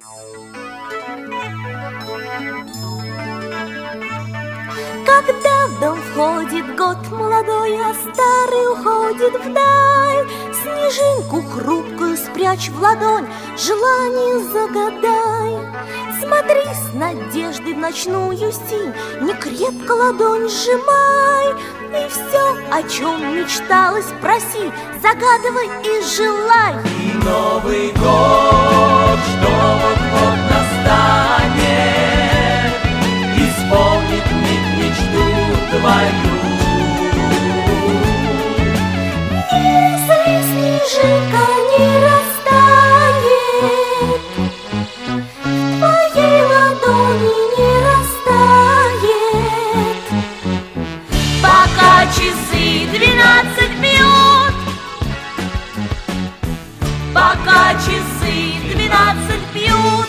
Когда в дом входит год молодой, а старый уходит вдаль, снежинку хрупкую спрячь в ладонь, желание загадай. Смотри с надеждой в ночную синь, не крепко ладонь сжимай, и все, о чем мечталось, проси, загадывай и желай. И Новый год, что вот-вот настанет, исполнит мечту твою. Если снежинка не растает, в твоей ладони не растает, пока часы 12 бьют, пока часы 12 бьют.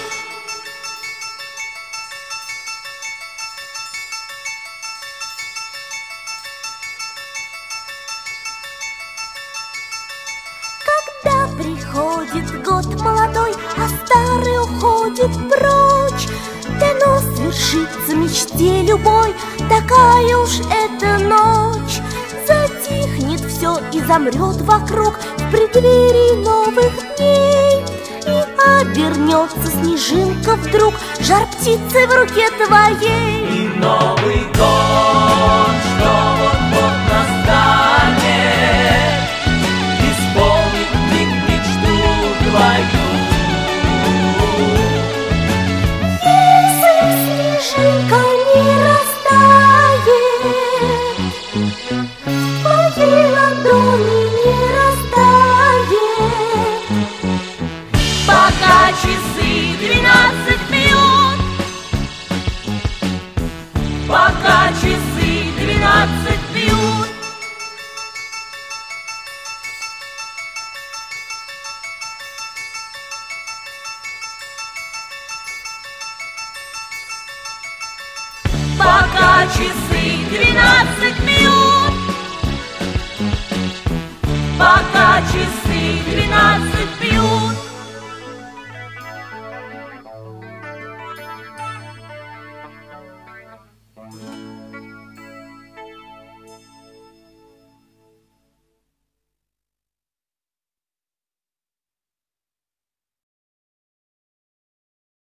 когда приходит год молодой, а старый уходит прочь, дано свершится мечте любой, такая уж эта ночь. Затихнет все и замрет вокруг в преддверии новых дней, и обернется снежинка вдруг жар птицы в руке твоей. И Новый год, что вот-вот настанет, исполнит мечту твою. Если снежинка не растает, в твоей ладони не растает, Пока часы 12 бьют, пока часы 12 бьют. Пока часы 12